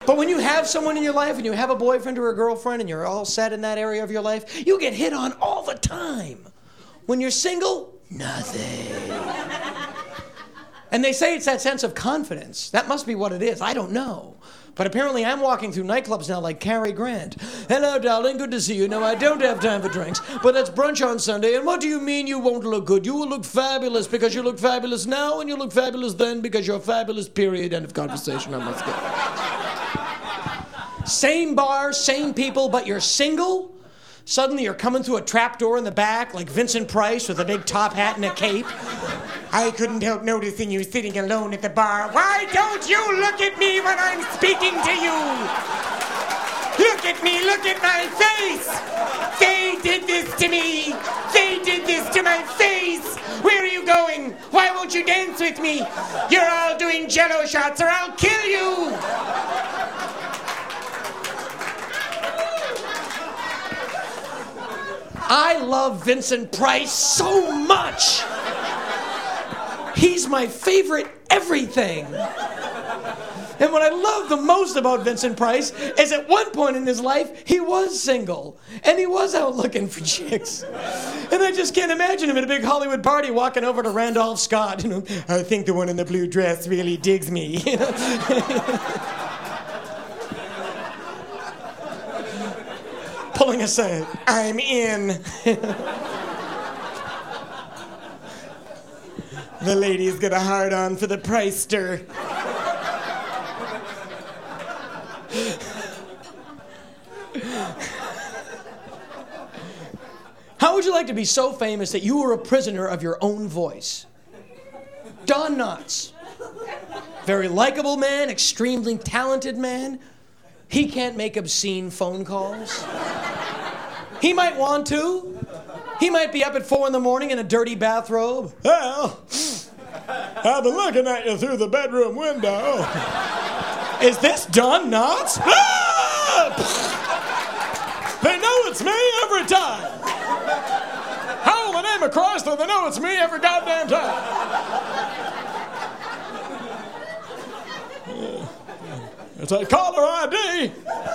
But when you have someone in your life and you have a boyfriend or a girlfriend and you're all set in that area of your life, you get hit on all the time. When you're single, nothing. And they say it's that sense of confidence. That must be what it is. I don't know. But apparently I'm walking through nightclubs now like Cary Grant. Hello, darling. Good to see you. No, I don't have time for drinks, but it's brunch on Sunday. And what do you mean you won't look good? You will look fabulous because you look fabulous now, and you look fabulous then because you're fabulous, period. End of conversation. I must go. Same bar, same people, but you're single? Suddenly you're coming through a trapdoor in the back like Vincent Price with a big top hat and a cape. I couldn't help noticing you sitting alone at the bar. Why don't you look at me when I'm speaking to you? Look at me, look at my face. They did this to me. They did this to my face. Where are you going? Why won't you dance with me? You're all doing jello shots or I'll kill you. I love Vincent Price so much. He's my favorite everything. And what I love the most about Vincent Price is at one point in his life, he was single. And he was out looking for chicks. And I just can't imagine him at a big Hollywood party walking over to Randolph Scott. You know, I think the one in the blue dress really digs me. You know? Pulling aside, I'm in. The lady's got a hard-on for the Price-ster. How would you like to be so famous that you were a prisoner of your own voice? Don Knotts. Very likable man, extremely talented man. He can't make obscene phone calls. He might want to. He might be up at 4 a.m. in a dirty bathrobe. Well, I've been looking at you through the bedroom window. Is this Don Knotts? Ah! They know it's me every time. Howl the name of Christ, and they know it's me every goddamn time. It's a caller ID.